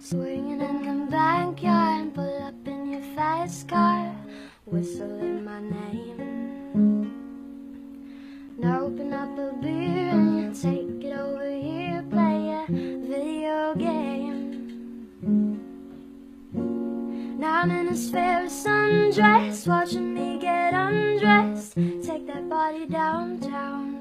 Swinging in the backyard, pull up in your fast car, whistling my name. Now open up a beer and you take it over here, play a video game. Now I'm in a spare sundress, watching me get undressed, take that body downtown.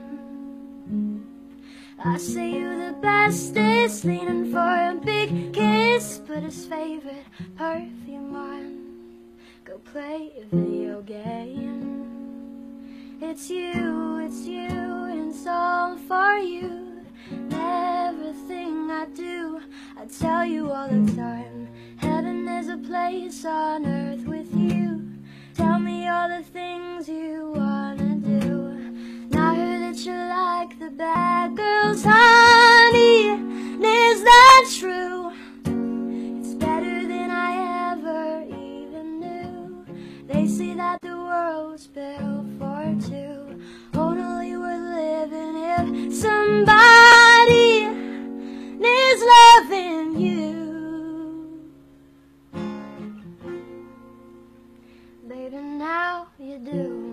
I say you the bestest, leaning for a big kiss, put his favorite perfume on, go play a video game. It's you, and it's all for you. And everything I do, I tell you all the time. Heaven is a place on earth with you. Tell me all the things you wanna do. And I heard that you like the bad girls, honey. And is that true? It's better than I ever even knew. They say that the world's built for two, only worth living if somebody is loving you. Baby, now you do.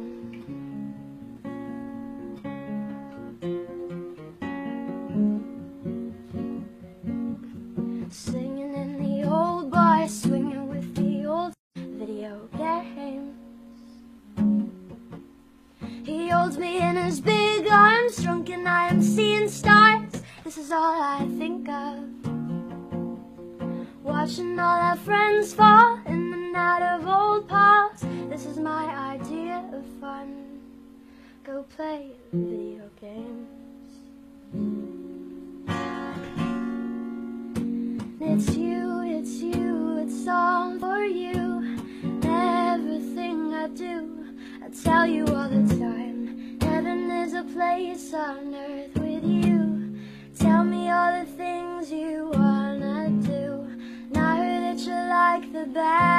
Singing in the old bar, swinging with the old video games. He holds me in his big arms, drunk and I am seeing stars. This is all I think of, watching all our friends fall in and out of old pals. This is my idea of fun, go play video games. It's you, it's all for you. Everything I do, I tell you all the time. Heaven is a place on earth with you. Tell me all the things you wanna do. And I heard that you like the bad